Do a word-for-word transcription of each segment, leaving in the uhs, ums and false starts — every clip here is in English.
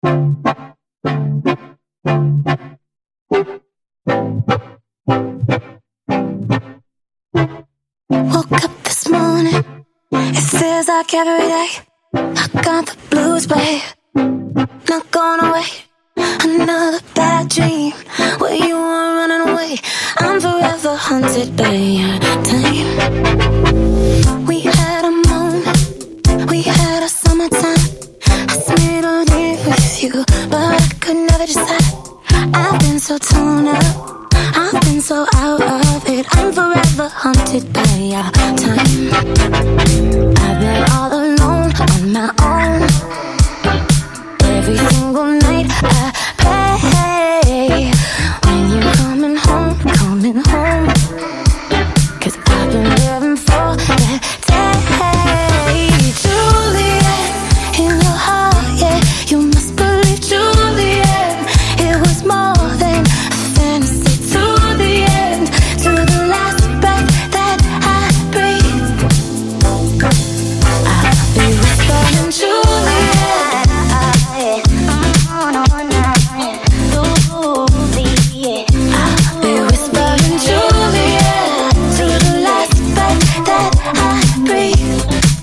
Woke up this morning, it feels like every day I got the blues, babe, not going away. Another bad dream where you were running away. I'm forever haunted by your time. We had a moment, we had a summertime. I spent all day with you, but I could never decide. I've been so torn up, I've been so out of it. I'm forever haunted by your time. I've been all alone on my own. Every single night I pray when you're coming home, coming home. Cause I've been living for that day. Juliet, in your heart, yeah, you must believe Juliet. It was more than a fantasy to the end, to the last breath that I breathe. I'll be whispering Juliet. I'll be whispering Juliet to the last breath that I breathe.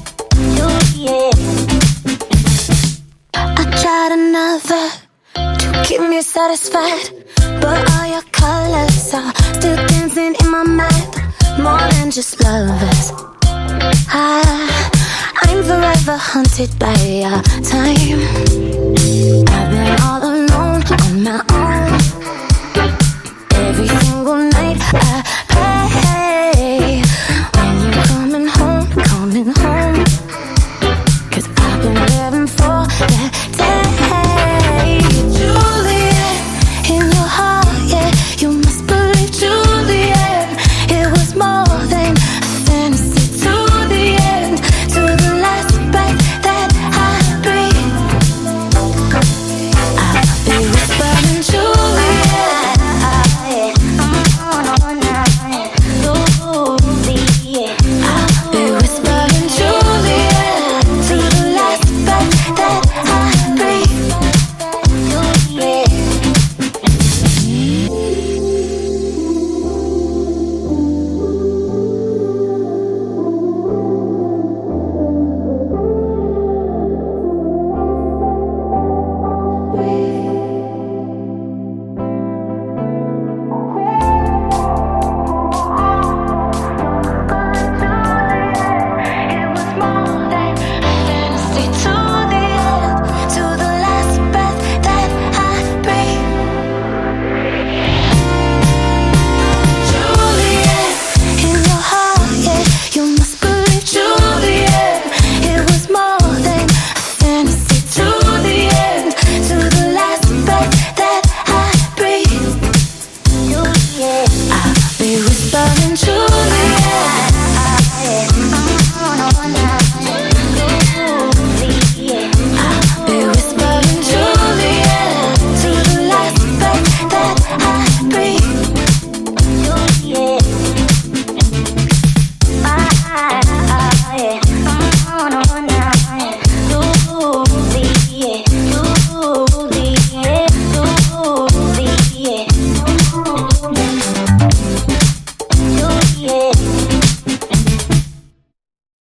I tried another to keep me satisfied, but all your colors are still dancing in my mind. More than just lovers, I, I'm forever haunted by your time.